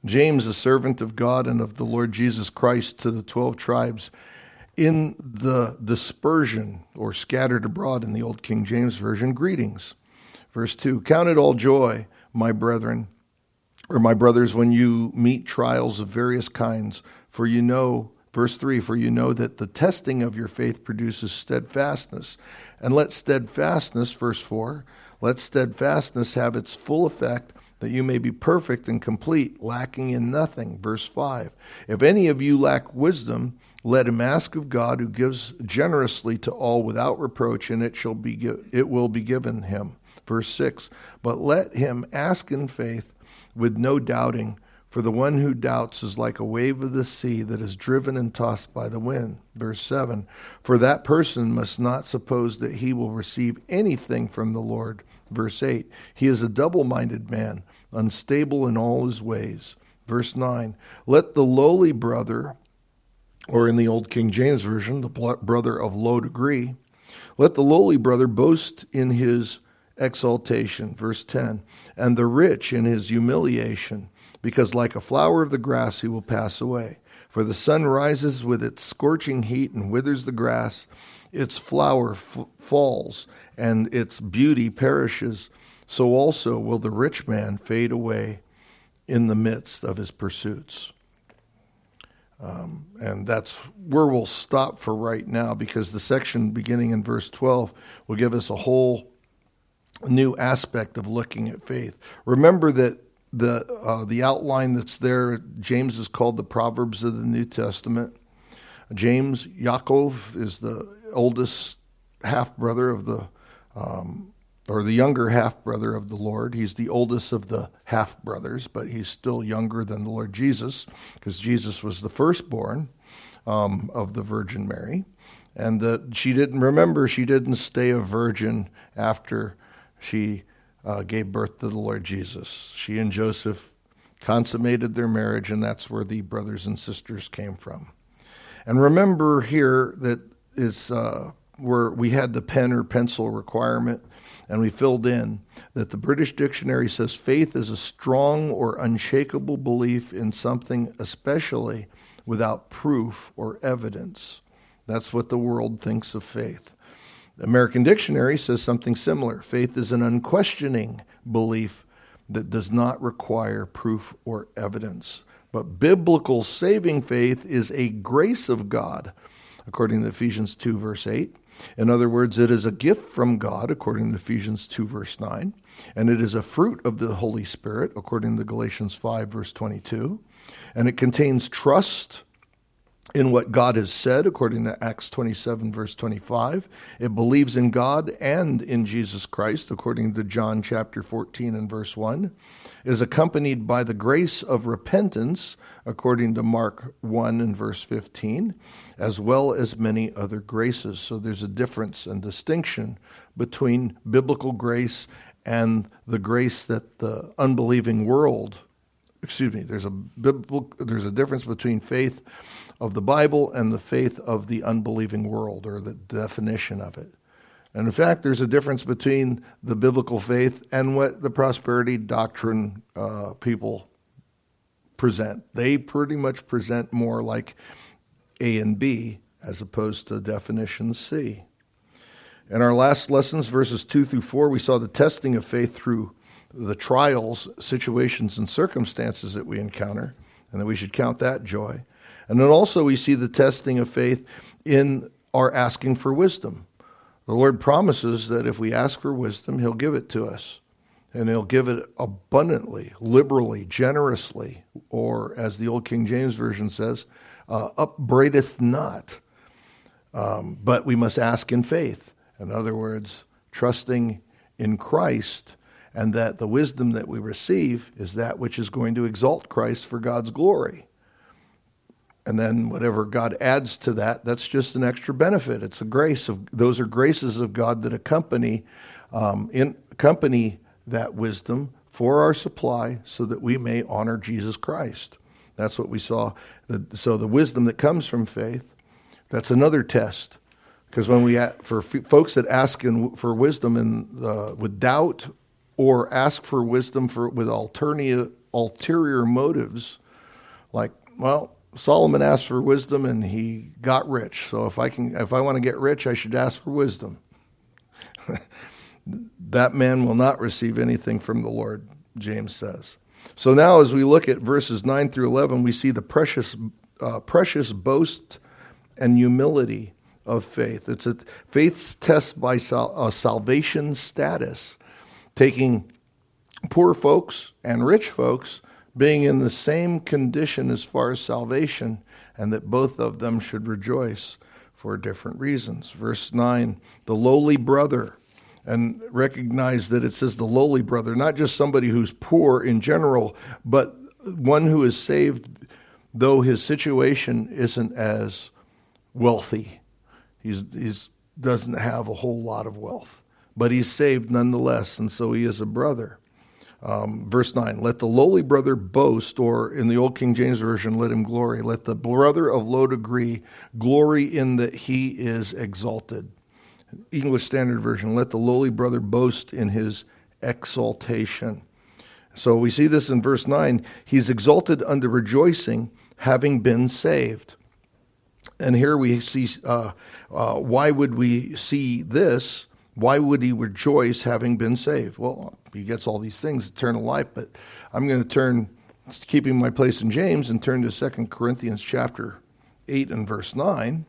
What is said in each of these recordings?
James, a servant of God and of the Lord Jesus Christ, to the 12 tribes in the dispersion, or scattered abroad in the Old King James Version, greetings. Verse 2, count it all joy, my brethren, or my brothers, when you meet trials of various kinds, for you know, verse 3, for you know that the testing of your faith produces steadfastness. And let steadfastness, verse 4, let steadfastness have its full effect, that you may be perfect and complete, lacking in nothing. Verse 5, if any of you lack wisdom, let him ask of God, who gives generously to all without reproach, and it will be given him. Verse 6, but let him ask in faith with no doubting, for the one who doubts is like a wave of the sea that is driven and tossed by the wind. Verse 7, for that person must not suppose that he will receive anything from the Lord. Verse 8, he is a double-minded man, unstable in all his ways. Verse 9, let the lowly brother, or in the Old King James Version, the brother of low degree, let the lowly brother boast in his exaltation. Verse 10, and the rich in his humiliation, because like a flower of the grass he will pass away. For the sun rises with its scorching heat and withers the grass, its flower falls, and its beauty perishes. So also will the rich man fade away in the midst of his pursuits. And that's where we'll stop for right now, because the section beginning in verse 12 will give us a whole new aspect of looking at faith. Remember that the outline that's there, James is called the Proverbs of the New Testament. James, Yaakov, is the oldest half-brother of the younger half-brother of the Lord. He's the oldest of the half-brothers, but he's still younger than the Lord Jesus, because Jesus was the firstborn of the Virgin Mary. And she didn't stay a virgin after she gave birth to the Lord Jesus. She and Joseph consummated their marriage, and that's where the brothers and sisters came from. And remember here that is where we had the pen or pencil requirement, and we filled in that the British Dictionary says faith is a strong or unshakable belief in something, especially without proof or evidence. That's what the world thinks of faith. The American Dictionary says something similar. Faith is an unquestioning belief that does not require proof or evidence. But biblical saving faith is a grace of God, according to Ephesians 2, verse 8. In other words, it is a gift from God, according to Ephesians 2, verse 9. And it is a fruit of the Holy Spirit, according to Galatians 5, verse 22. And it contains trust in what God has said, according to Acts 27, verse 25. It believes in God and in Jesus Christ, according to John chapter 14 and verse 1. It is accompanied by the grace of repentance, according to Mark 1 and verse 15, as well as many other graces. So there's a difference and distinction between biblical grace and the grace that the unbelieving world, there's a difference between faith of the Bible and the faith of the unbelieving world, or the definition of it. And in fact, there's a difference between the biblical faith and what the prosperity doctrine people present. They pretty much present more like A and B as opposed to definition C. In our last lessons, verses 2 through 4, we saw the testing of faith through the trials, situations, and circumstances that we encounter, and that we should count that joy. And then also we see the testing of faith in our asking for wisdom. The Lord promises that if we ask for wisdom, He'll give it to us. And He'll give it abundantly, liberally, generously, or as the Old King James Version says, upbraideth not. But we must ask in faith. In other words, trusting in Christ, and that the wisdom that we receive is that which is going to exalt Christ for God's glory. And then whatever God adds to that, that's just an extra benefit. It's a grace those are graces of God that accompany that wisdom for our supply, so that we may honor Jesus Christ. That's what we saw. So the wisdom that comes from faith, that's another test. Because when for folks that ask for wisdom with doubt, or ask for wisdom with alternative ulterior motives, like, well, Solomon asked for wisdom and he got rich. So if I want to get rich, I should ask for wisdom. That man will not receive anything from the Lord, James says. So now as we look at verses 9 through 11, we see the precious boast and humility of faith. It's a faith's test by salvation status, taking poor folks and rich folks being in the same condition as far as salvation, and that both of them should rejoice for different reasons. Verse 9, the lowly brother, and recognize that it says the lowly brother, not just somebody who's poor in general, but one who is saved though his situation isn't as wealthy. He's doesn't have a whole lot of wealth, but he's saved nonetheless, and so he is a brother. Verse 9, let the lowly brother boast, or in the Old King James Version, let him glory. Let the brother of low degree glory in that he is exalted. English Standard Version, let the lowly brother boast in his exaltation. So we see this in verse 9. He's exalted unto rejoicing, having been saved. And here we see, why would we see this? Why would he rejoice having been saved? Well, he gets all these things, eternal life, but I'm going to turn, keeping my place in James, and turn to 2 Corinthians chapter 8 and verse 9.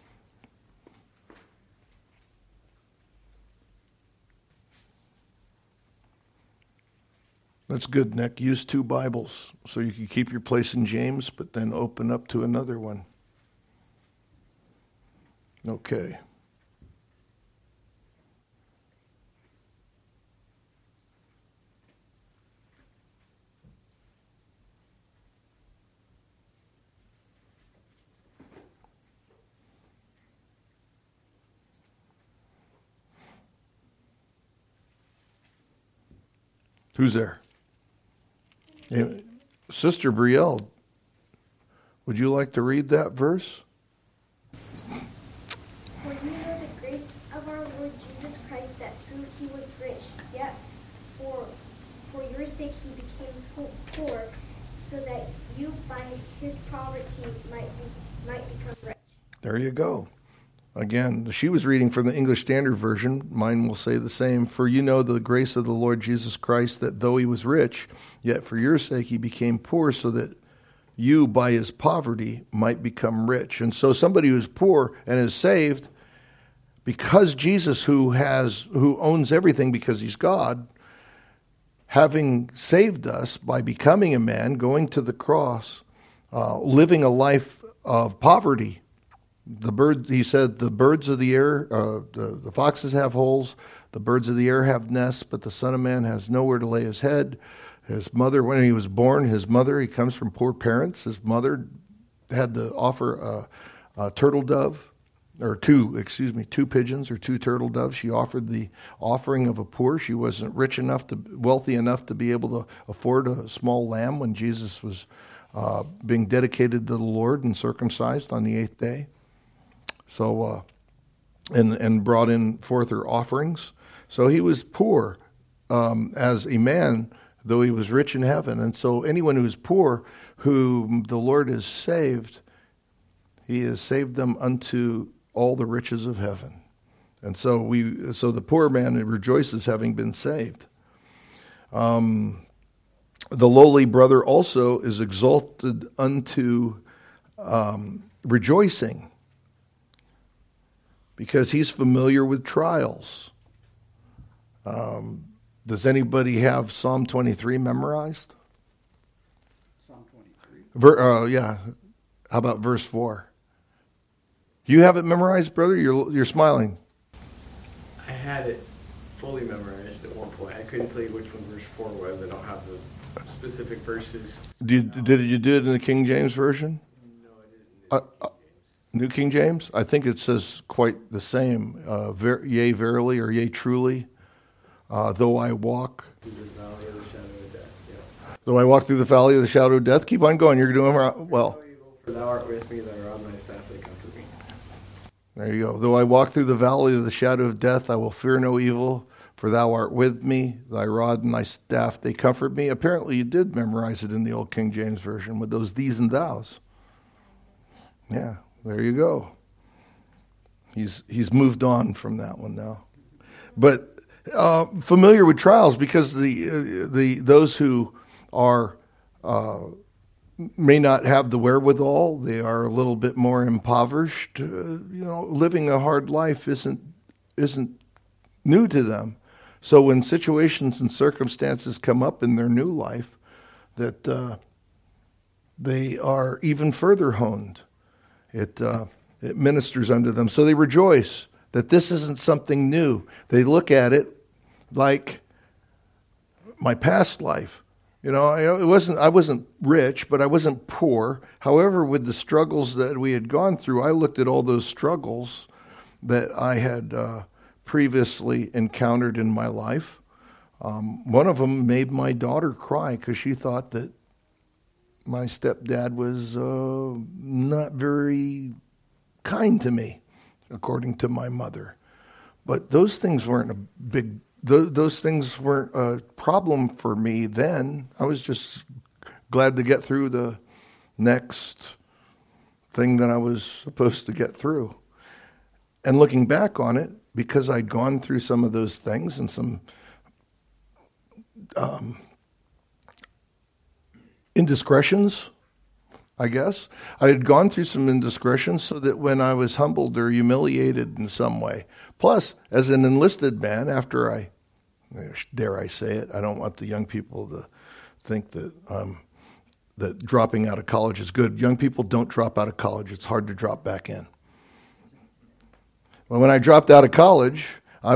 That's good, Nick. Use 2 Bibles so you can keep your place in James, but then open up to another one. Okay. Who's there? Sister Brielle, would you like to read that verse? For you know the grace of our Lord Jesus Christ, that through he was rich, yet for your sake he became poor, so that you by his poverty might become rich. There you go. Again, she was reading from the English Standard Version. Mine will say the same. For you know the grace of the Lord Jesus Christ, that though he was rich, yet for your sake he became poor, so that you by his poverty might become rich. And so somebody who's poor and is saved, because Jesus, who owns everything because he's God, having saved us by becoming a man, going to the cross, living a life of poverty. He said, the birds of the air, the foxes have holes, the birds of the air have nests, but the Son of Man has nowhere to lay his head. His mother, when he was born, he comes from poor parents. His mother had to offer a turtle dove, or two pigeons or 2 turtle doves. She offered the offering of a poor. She wasn't wealthy enough to be able to afford a small lamb when Jesus was being dedicated to the Lord and circumcised on the 8th day. So, and brought in forth her offerings. So he was poor as a man, though he was rich in heaven. And so anyone who is poor, whom the Lord has saved, he has saved them unto all the riches of heaven. And so the poor man rejoices having been saved. The lowly brother also is exalted unto rejoicing, because he's familiar with trials. Does anybody have Psalm 23 memorized? Psalm 23? Yeah. How about verse 4? You have it memorized, brother? You're smiling. I had it fully memorized at one point. I couldn't tell you which one verse 4 was. I don't have the specific verses. Did you do it in the King James Version? No, I didn't. New King James? I think it says quite the same. Yea, verily, or yea, truly. Though I walk Through the valley of the shadow of death. Yeah. Though I walk through the valley of the shadow of death. Keep on going. You're doing well. For thou art with me, thy rod and thy staff, they comfort me. There you go. Though I walk through the valley of the shadow of death, I will fear no evil, For thou art with me, thy rod and thy staff, they comfort me. Apparently you did memorize it in the old King James Version with those these and thous. Yeah, there you go. He's moved on from that one now. But familiar with trials, because those who are may not have the wherewithal, they are a little bit more impoverished. Living a hard life isn't new to them. So when situations and circumstances come up in their new life, that they are even further honed. It ministers unto them. So they rejoice that this isn't something new. They look at it like my past life. I wasn't rich, but I wasn't poor. However, with the struggles that we had gone through, I looked at all those struggles that I had previously encountered in my life. One of them made my daughter cry because she thought that my stepdad was not very kind to me, according to my mother. But those things weren't those things weren't a problem for me then. I was just glad to get through the next thing that I was supposed to get through. And looking back on it, because I'd gone through some of those things and some indiscretions, I guess. I had gone through some indiscretions so that when I was humbled or humiliated in some way. Plus, as an enlisted man, after dare I say it, I don't want the young people to think that dropping out of college is good. Young people don't drop out of college. It's hard to drop back in. Well, when I dropped out of college, I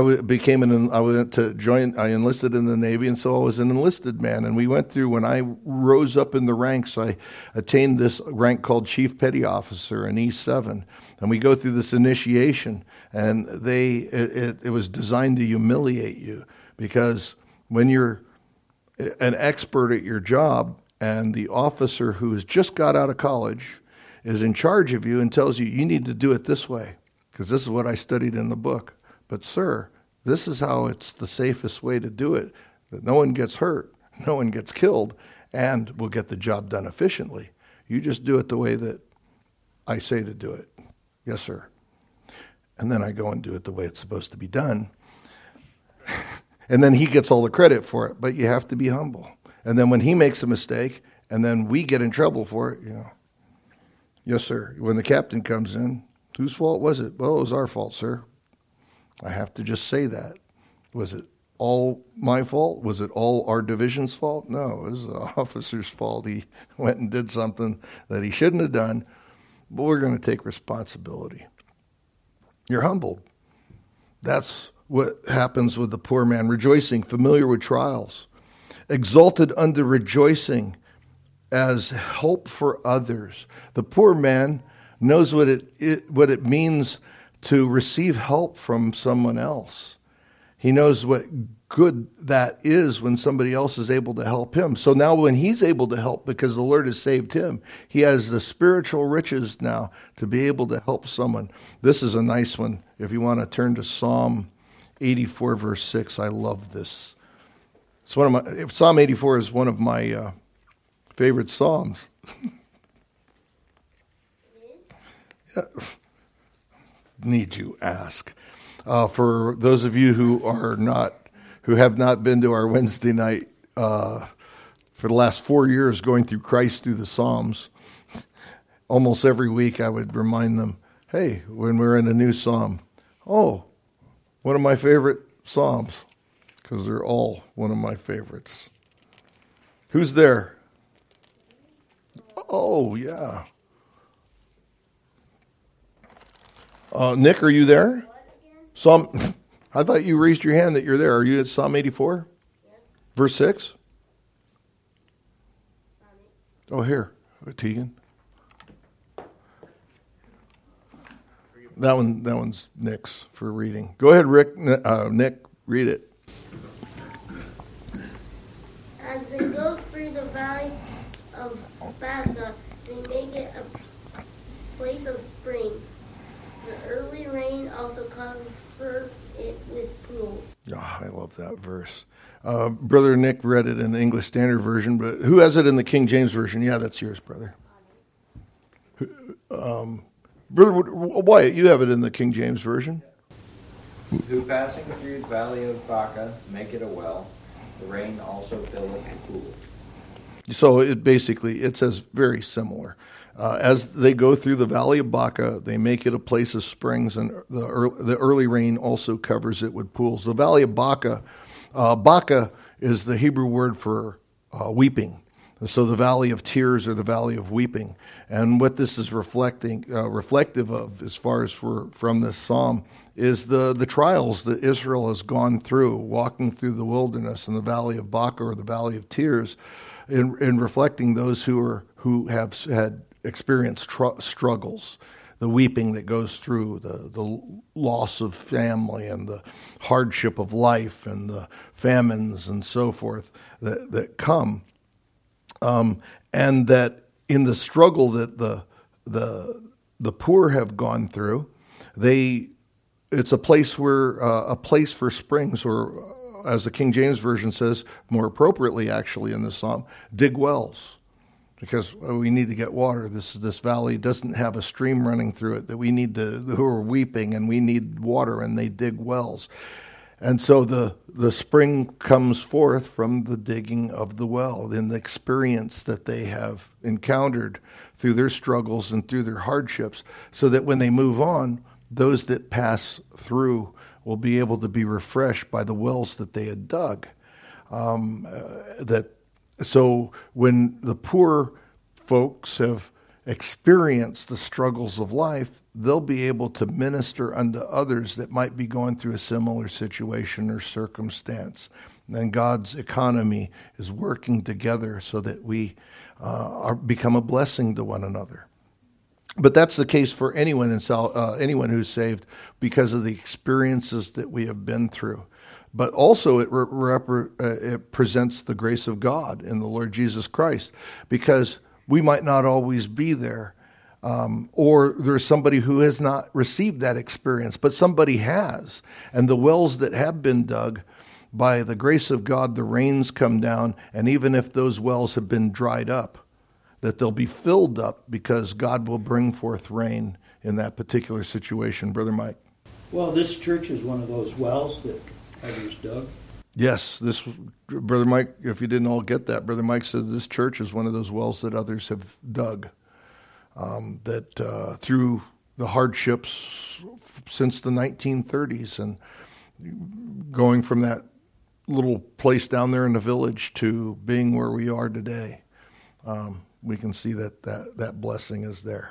enlisted in the Navy, and so I was an enlisted man. And we went through, when I rose up in the ranks, I attained this rank called Chief Petty Officer in E7. And we go through this initiation, and it was designed to humiliate you, because when you're an expert at your job and the officer who has just got out of college is in charge of you and tells you, you need to do it this way, because this is what I studied in the book. But sir, this is how it's the safest way to do it, that no one gets hurt, no one gets killed, and we'll get the job done efficiently. You just do it the way that I say to do it. Yes, sir. And then I go and do it the way it's supposed to be done. And then he gets all the credit for it, but you have to be humble. And then when he makes a mistake, and then we get in trouble for it, yes, sir. When the captain comes in, whose fault was it? Well, it was our fault, sir. I have to just say that. Was it all my fault? Was it all our division's fault? No, it was the officer's fault. He went and did something that he shouldn't have done, but we're going to take responsibility. You're humbled. That's what happens with the poor man. Rejoicing, familiar with trials. Exalted unto rejoicing as hope for others. The poor man knows what it means to receive help from someone else. He knows what good that is when somebody else is able to help him. So now when he's able to help because the Lord has saved him, he has the spiritual riches now to be able to help someone. This is a nice one. If you want to turn to Psalm 84 verse 6, I love this. Psalm 84 is one of my favorite psalms. Yeah. Need you ask? For those of you who have not been to our Wednesday night for the last 4 years going through Christ through the Psalms, almost every week I would remind them, hey, when we're in a new psalm, one of my favorite psalms, because they're all one of my favorites. Who's there? Oh, yeah. Nick, are you there? Psalm. I thought you raised your hand that you're there. Are you at Psalm 84? Yes. Verse 6? Oh, here. Tegan. That one's Nick's for reading. Go ahead, Nick, read it. As they go through the valley of Baca, they make it a place of springs. The early rain also covered it with pools. Oh, I love that verse. Brother Nick read it in the English Standard Version, but who has it in the King James Version? Yeah, that's yours, brother. Brother Wyatt, you have it in the King James Version? Who passing through the valley of Baca make it a well, the rain also filleth the pool. So it says very similar. As they go through the valley of Baca, they make it a place of springs, and the early rain also covers it with pools. The valley of Baca, Baca is the Hebrew word for weeping. So the valley of tears or the valley of weeping. And what this is reflective of, as far as from this psalm, is the trials that Israel has gone through, walking through the wilderness in the valley of Baca or the valley of tears, in reflecting those who have had experienced struggles, the weeping that goes through, the loss of family and the hardship of life and the famines and so forth that come. And that in the struggle that the poor have gone through, it's a place for springs, or as the King James Version says, more appropriately actually in this psalm, dig wells, because we need to get water. This valley doesn't have a stream running through it that who are weeping, and we need water, and they dig wells. And so the spring comes forth from the digging of the well, in the experience that they have encountered through their struggles and through their hardships, so that when they move on, those that pass through will be able to be refreshed by the wells that they had dug. So when the poor folks have experienced the struggles of life, they'll be able to minister unto others that might be going through a similar situation or circumstance. And God's economy is working together so that we become a blessing to one another. But that's the case for anyone who's saved, because of the experiences that we have been through. But also it presents the grace of God in the Lord Jesus Christ, because we might not always be there, or there's somebody who has not received that experience, but somebody has. And the wells that have been dug, by the grace of God, the rains come down, and even if those wells have been dried up, that they'll be filled up, because God will bring forth rain in that particular situation. Brother Mike? Well, this church is one of those wells that others dug. Yes, Brother Mike, if you didn't all get that, Brother Mike said this church is one of those wells that others have dug, that through the hardships since the 1930s, and going from that little place down there in the village to being where we are today, we can see that blessing is there.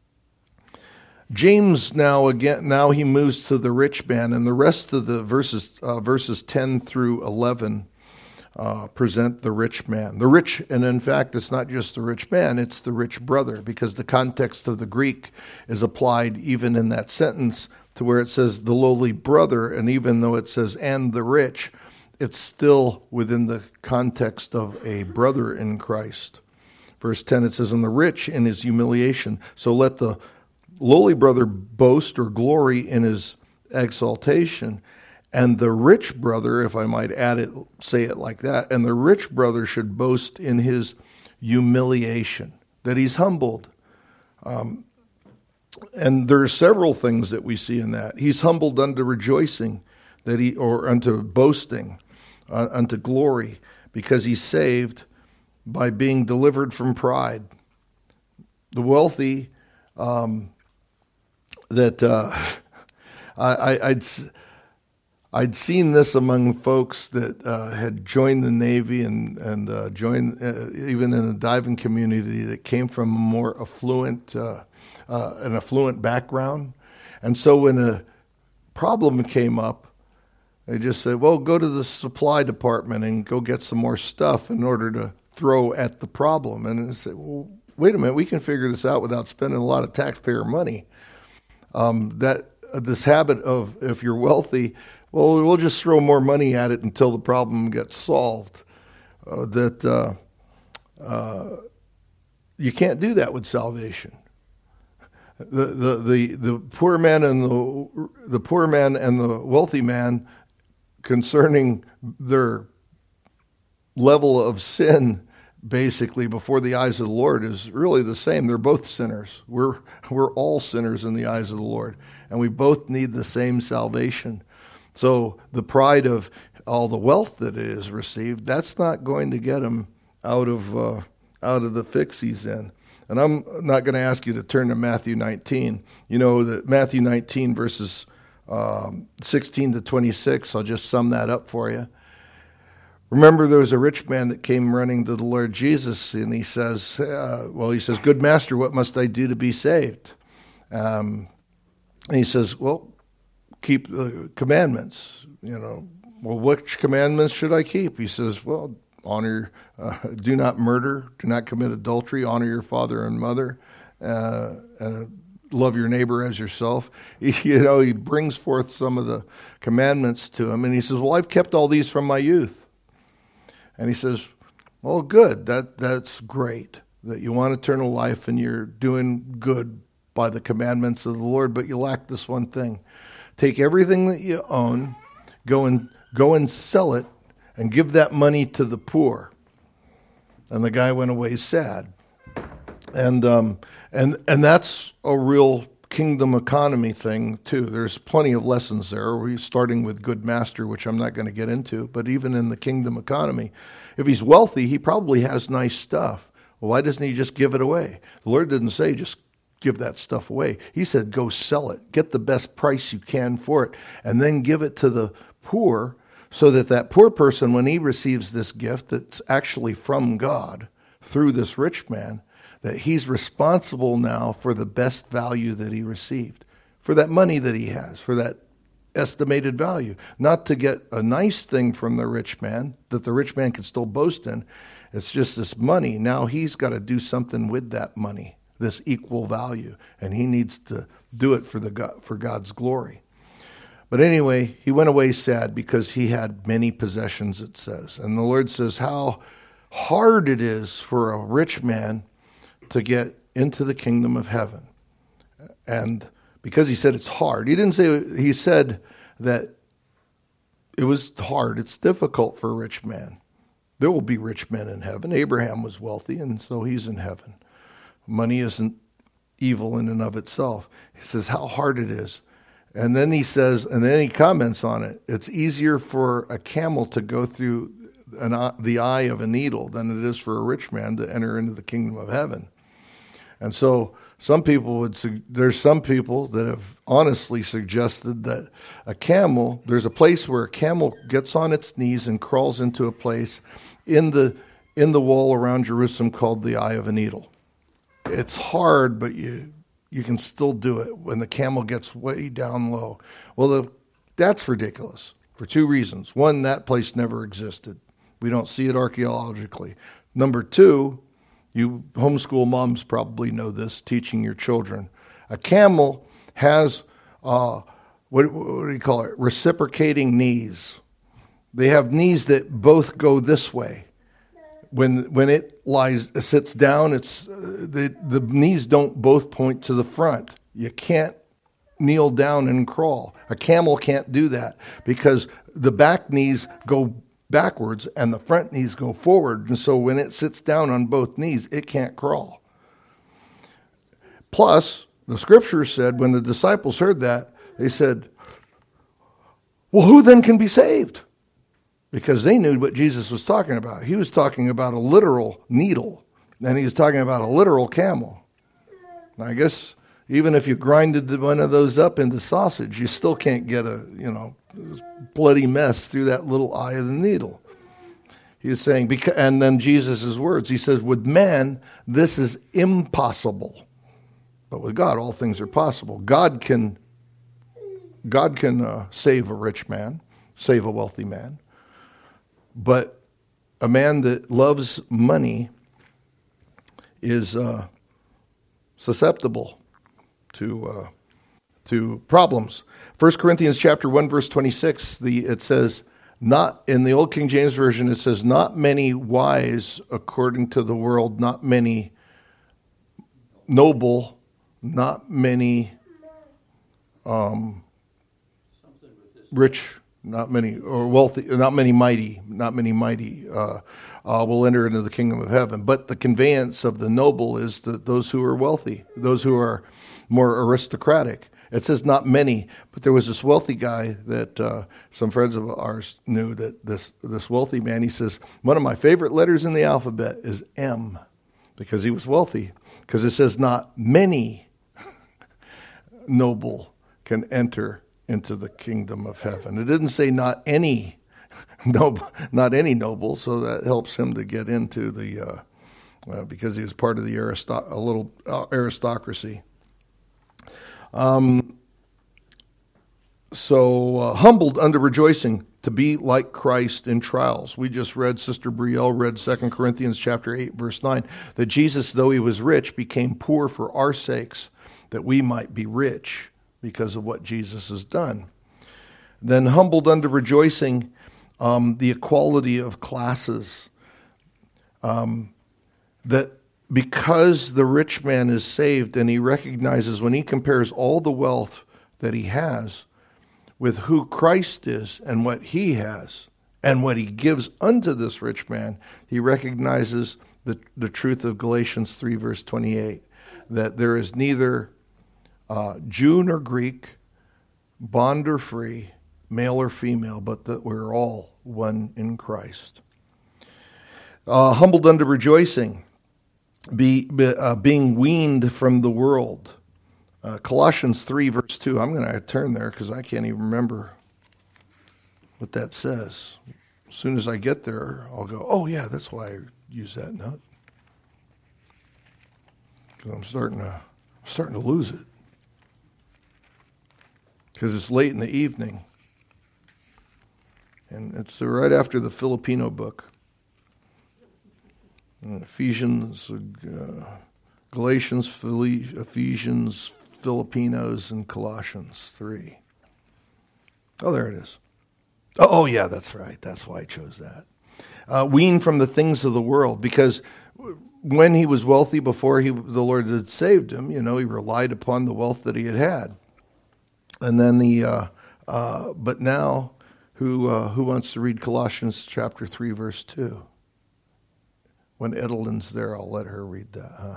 James now he moves to the rich man, and the rest of the verses 10 through 11 present the rich man. The rich, and in fact, it's not just the rich man, it's the rich brother, because the context of the Greek is applied even in that sentence to where it says the lowly brother, and even though it says and the rich, it's still within the context of a brother in Christ. Verse 10, it says, and the rich in his humiliation, so let the lowly brother boast or glory in his exaltation, and the rich brother, if I might say it like that, and the rich brother should boast in his humiliation, that he's humbled. And there are several things that we see in that. He's humbled unto rejoicing, or unto boasting, unto glory, because he's saved by being delivered from pride. The wealthy, I'd seen this among folks that had joined the Navy and joined even in the diving community, that came from a more affluent background. And so when a problem came up, they just said, well, go to the supply department and go get some more stuff in order to throw at the problem. And I said, well, wait a minute, we can figure this out without spending a lot of taxpayer money. This habit of, if you're wealthy, well, we'll just throw more money at it until the problem gets solved. You can't do that with salvation. The poor man and the poor man and the wealthy man, concerning their level of sin, basically before the eyes of the Lord, is really the same. They're both sinners. We're all sinners in the eyes of the Lord, and we both need the same salvation. So the pride of all the wealth that it is received, that's not going to get him out of the fix he's in. And I'm not going to ask you to turn to Matthew 19. You know that Matthew 19 verses 16 to 26, I'll just sum that up for you. Remember, there was a rich man that came running to the Lord Jesus, and he says, "Good master, what must I do to be saved?" And he says, "Well, keep the commandments." Well, which commandments should I keep? He says, "Well, honor, do not murder, do not commit adultery, honor your father and mother, love your neighbor as yourself." He brings forth some of the commandments to him, and he says, "Well, I've kept all these from my youth." And he says, "Well, good, that's great, that you want eternal life and you're doing good by the commandments of the Lord, but you lack this one thing. Take everything that you own, go and sell it, and give that money to the poor." And the guy went away sad. And that's a real kingdom economy thing too. There's plenty of lessons there. We're starting with good master, which I'm not going to get into, but even in the kingdom economy, if he's wealthy, he probably has nice stuff. Well, why doesn't he just give it away? The Lord didn't say just give that stuff away. He said go sell it, get the best price you can for it, and then give it to the poor, so that poor person, when he receives this gift that's actually from God through this rich man, that he's responsible now for the best value that he received, for that money that he has, for that estimated value. Not to get a nice thing from the rich man that the rich man can still boast in. It's just this money. Now he's got to do something with that money, this equal value, and he needs to do it for God's glory. But anyway, he went away sad because he had many possessions, it says. And the Lord says how hard it is for a rich man to get into the kingdom of heaven. And because he said it's hard, he said that it was hard, it's difficult for a rich man. There will be rich men in heaven. Abraham was wealthy, and so he's in heaven. Money isn't evil in and of itself. He says how hard it is. And then he says, and then he comments on it, it's easier for a camel to go through the eye of a needle than it is for a rich man to enter into the kingdom of heaven. And so there's some people that have honestly suggested that there's a place where a camel gets on its knees and crawls into a place in the wall around Jerusalem called the eye of a needle. It's hard, but you can still do it when the camel gets way down low. Well, that's ridiculous for two reasons. One, that place never existed. We don't see it archaeologically. Number two, you homeschool moms probably know this, teaching your children. A camel has, what do you call it, reciprocating knees. They have knees that both go this way. When it sits down, the knees don't both point to the front. You can't kneel down and crawl. A camel can't do that because the back knees go backwards and the front knees go forward. And so when it sits down on both knees, it can't crawl. Plus, the scripture said when the disciples heard that, they said, well, who then can be saved? Because they knew what Jesus was talking about. He was talking about a literal needle, and he was talking about a literal camel. And I guess even if you grinded one of those up into sausage, you still can't get a bloody mess through that little eye of the needle. He was saying, and then Jesus' words, he says, with man, this is impossible. But with God, all things are possible. God can save a rich man, save a wealthy man. But a man that loves money is susceptible to problems. 1 Corinthians chapter 1, verse 26, it says, not in the Old King James Version, it says, not many wise according to the world, not many noble not many rich, not many, or wealthy, not many mighty will enter into the kingdom of heaven. But the conveyance of the noble is those who are wealthy, those who are more aristocratic. It says not many, but there was this wealthy guy that some friends of ours knew, that this wealthy man, he says, one of my favorite letters in the alphabet is M, because he was wealthy, because it says not many noble can enter into the kingdom of heaven. It didn't say not any noble, so that helps him to get into the, because he was part of the aristocracy. Humbled under rejoicing to be like Christ in trials. We just read, Sister Brielle read 2 Corinthians chapter 8, verse 9, that Jesus, though he was rich, became poor for our sakes, that we might be rich because of what Jesus has done. Then humbled under rejoicing, the equality of classes, that because the rich man is saved and he recognizes, when he compares all the wealth that he has with who Christ is and what he has and what he gives unto this rich man, he recognizes the truth of Galatians 3 verse 28, that there is neither Jew nor Greek, bond or free, male or female, but that we're all one in Christ. Humbled under rejoicing, being weaned from the world. Colossians 3 verse 2. I'm going to turn there because I can't even remember what that says. As soon as I get there, I'll go, oh yeah, that's why I use that note. Because I'm starting to lose it. Because it's late in the evening. And it's right after the Filipino book. Ephesians, Galatians, Ephesians, Filipinos, and Colossians 3. Oh, there it is. Oh, yeah, that's right. That's why I chose that. Weaned from the things of the world, because when he was wealthy before the Lord had saved him, he relied upon the wealth that he had. And then but now, who wants to read Colossians chapter 3, verse 2? When Edelyn's there, I'll let her read that, huh?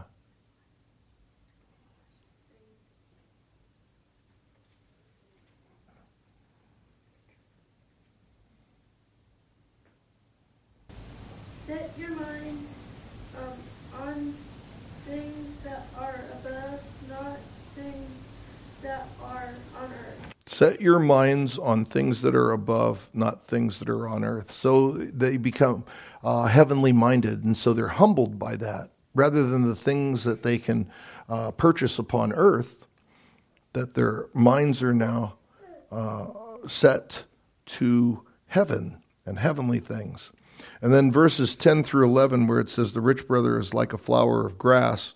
Set your mind on things that are above, not things that are on earth. Set your minds on things that are above, not things that are on earth. So they become heavenly minded, and so they're humbled by that, rather than the things that they can purchase upon earth, that their minds are now set to heaven and heavenly things. And then verses 10 through 11, where it says the rich brother is like a flower of grass,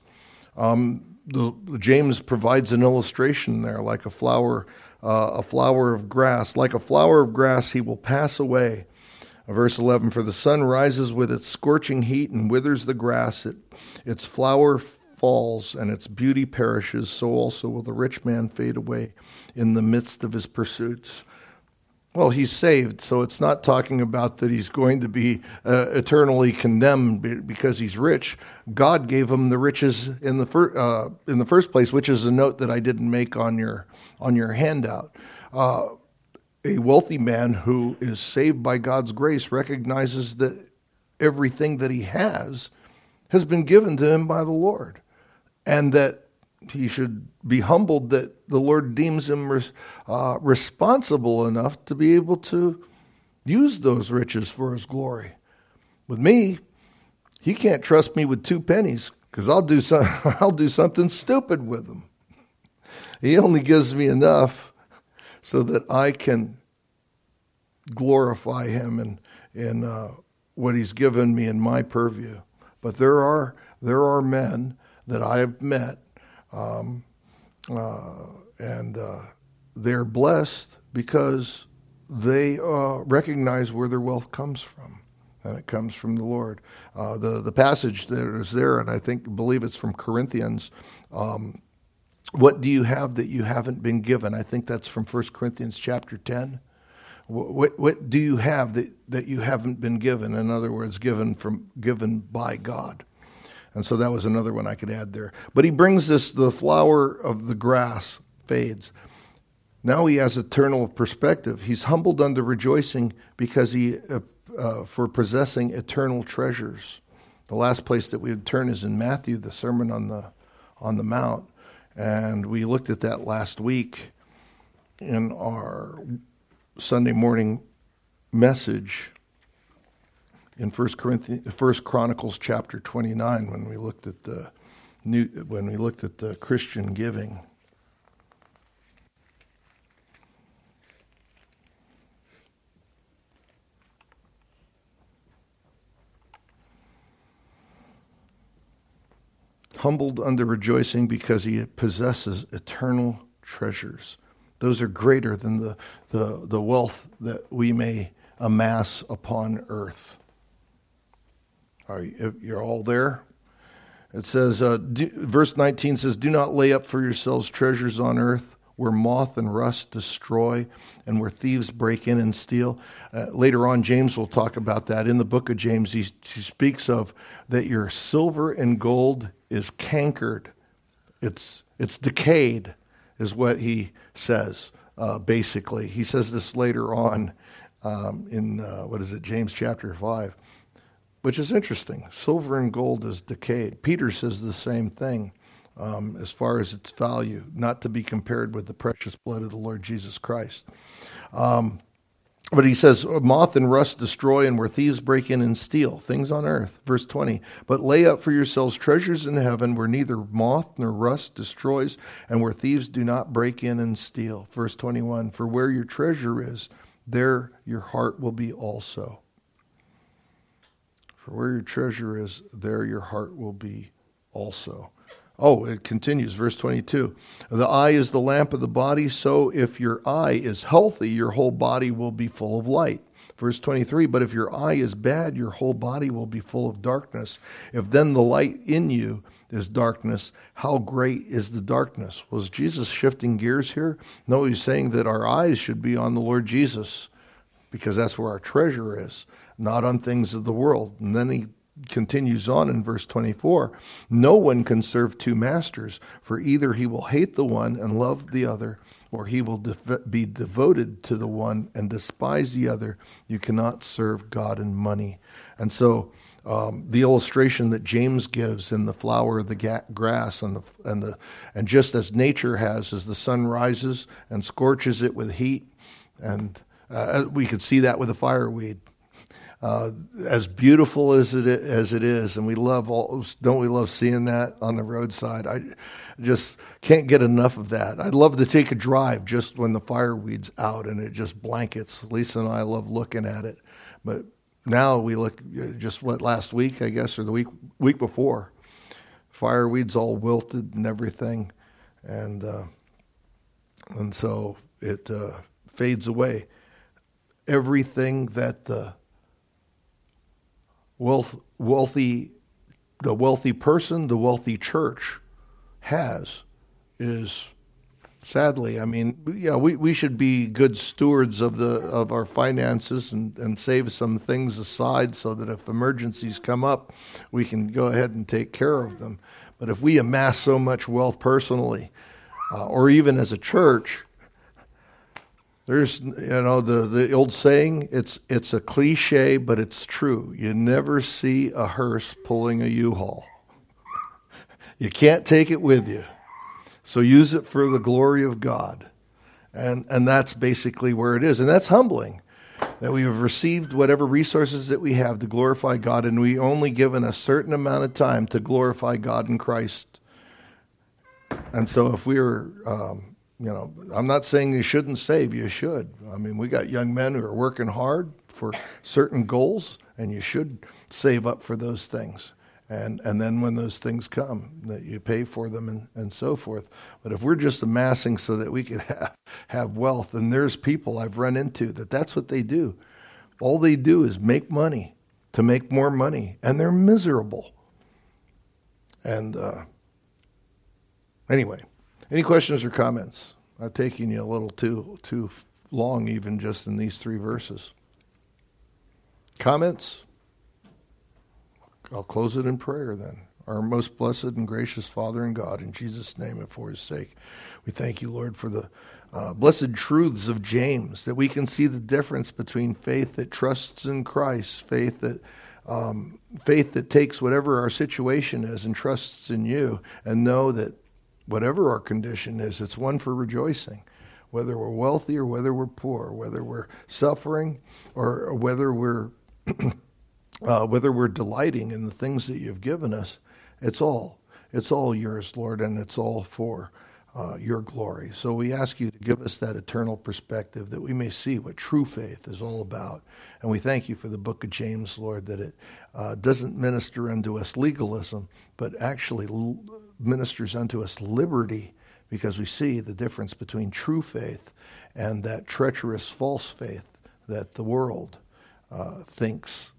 James provides an illustration there, like a flower of grass. Like a flower of grass, he will pass away. Verse 11, for the sun rises with its scorching heat and withers the grass. Its flower falls and its beauty perishes. So also will the rich man fade away in the midst of his pursuits. Well, he's saved, so it's not talking about that he's going to be eternally condemned because he's rich. God gave him the riches in the first place, which is a note that I didn't make on your handout. A wealthy man who is saved by God's grace recognizes that everything that he has been given to him by the Lord, and that he should be humbled that the Lord deems him responsible enough to be able to use those riches for his glory. With me, he can't trust me with 2 pennies because I'll do something stupid with them. He only gives me enough so that I can glorify him in what he's given me in my purview. But there are men that I have met, and they're blessed because they recognize where their wealth comes from, and it comes from the Lord. The passage that is there, and I believe it's from Corinthians, What do you have that you haven't been given? I think that's from 1 Corinthians chapter 10. What do you have that you haven't been given? In other words, given by God. And so that was another one I could add there. But he brings this, the flower of the grass fades. Now he has eternal perspective. He's humbled under rejoicing because for possessing eternal treasures. The last place that we would turn is in Matthew, the Sermon on the Mount. And we looked at that last week in our Sunday morning message in 1 Chronicles chapter 29 when we looked at the Christian giving. Humbled under rejoicing because he possesses eternal treasures. Those are greater than the wealth that we may amass upon earth. You're all there? It says, verse 19 says, do not lay up for yourselves treasures on earth where moth and rust destroy and where thieves break in and steal. Later on, James will talk about that. In the book of James, he speaks of that your silver and gold is cankered. It's decayed, is what he says, basically. He says this later on in, James chapter 5, which is interesting. Silver and gold is decayed. Peter says the same thing as far as its value, not to be compared with the precious blood of the Lord Jesus Christ. But he says, moth and rust destroy, and where thieves break in and steal, things on earth. Verse 20, but lay up for yourselves treasures in heaven where neither moth nor rust destroys, and where thieves do not break in and steal. Verse 21, for where your treasure is, there your heart will be also. For where your treasure is, there your heart will be also. Oh, it continues, verse 22. The eye is the lamp of the body, so if your eye is healthy, your whole body will be full of light. Verse 23, but if your eye is bad, your whole body will be full of darkness. If then the light in you is darkness, how great is the darkness? Was Jesus shifting gears here? No, he's saying that our eyes should be on the Lord Jesus, because that's where our treasure is, not on things of the world. And then he continues on in verse 24, no one can serve two masters, for either he will hate the one and love the other, or he will be devoted to the one and despise the other. You cannot serve God and money. And so the illustration that James gives in the flower of the grass and just as nature has, as the sun rises and scorches it with heat, and we could see that with the fireweed. As beautiful as it is, and we don't we love seeing that on the roadside? I just can't get enough of that. I'd love to take a drive just when the fireweed's out and it just blankets. Lisa and I love looking at it, but now we look just last week, I guess, or the week before, fireweed's all wilted and everything, and so it fades away. Everything that the wealthy person, the wealthy church has is, sadly, I mean, yeah, we should be good stewards of our finances and save some things aside so that if emergencies come up, we can go ahead and take care of them. But if we amass so much wealth personally, or even as a church, there's, the old saying, it's a cliche, but it's true. You never see a hearse pulling a U-Haul. You can't take it with you. So use it for the glory of God. And that's basically where it is. And that's humbling, that we have received whatever resources that we have to glorify God, and we only given a certain amount of time to glorify God in Christ. And so if we are... I'm not saying you shouldn't save. You should. I mean, we got young men who are working hard for certain goals, and you should save up for those things. And then when those things come, that you pay for them and so forth. But if we're just amassing so that we could have wealth, and there's people I've run into that's what they do. All they do is make money to make more money, and they're miserable. And anyway. Any questions or comments? I've taken you a little too long, even just in these 3 verses. Comments? I'll close it in prayer then. Our most blessed and gracious Father and God, in Jesus' name and for his sake, we thank you, Lord, for the blessed truths of James, that we can see the difference between faith that trusts in Christ, faith that takes whatever our situation is and trusts in you, and know that whatever our condition is, it's one for rejoicing. Whether we're wealthy or whether we're poor, whether we're suffering or whether we're delighting in the things that you've given us, it's all yours, Lord, and it's all for your glory. So we ask you to give us that eternal perspective, that we may see what true faith is all about. And we thank you for the book of James, Lord, that it doesn't minister unto us legalism, but actually ministers unto us liberty, because we see the difference between true faith and that treacherous false faith that the world thinks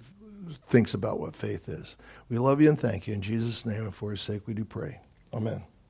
about what faith is. We love you and thank you. In Jesus' name and for his sake we do pray. Amen.